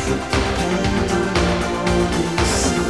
would depend on the morning sun.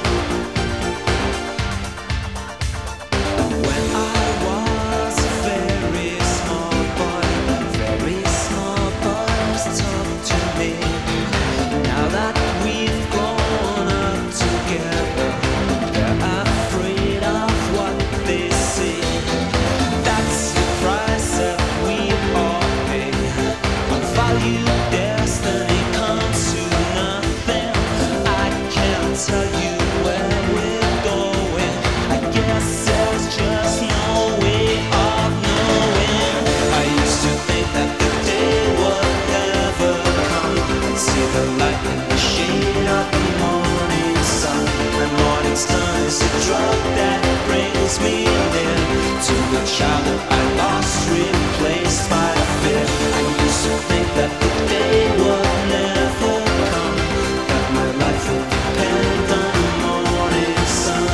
When I was a very small boy, very small boys talked to me. Now that we've grown up together, they're afraid of what they see. That's the price that we all pay. Our value, destiny comes to nothing. I can't tell you where we're going. I guess there's just no way of knowing. I used to think that the day would never come. I'd see the light in the shade of the morning sun. And morning sun is a drug that brings me near to the child that I lost, replaced by fear. I used to think that the day would never come, that my life would depend on the morning sun.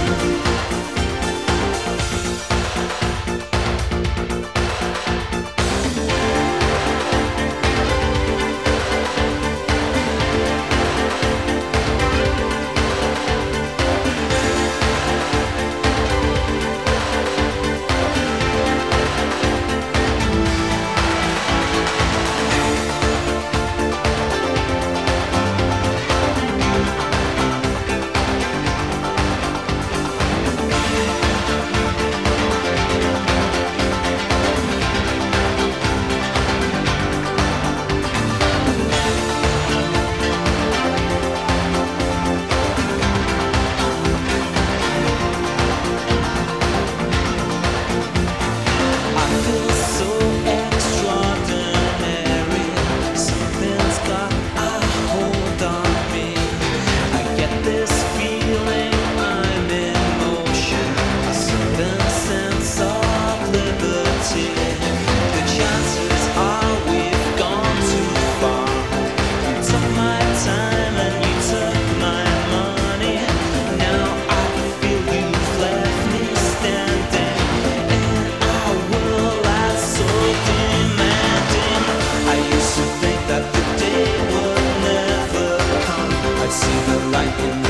I feel so extraordinary. Something's got a hold on me. I get this feeling I'm in motion, a certain sense of liberty. The chances are we've gone too far. You took my time and you took my money. Now I feel you've left me standing in a world that's so demanding. I used to think that the day would never come. I'd see the light in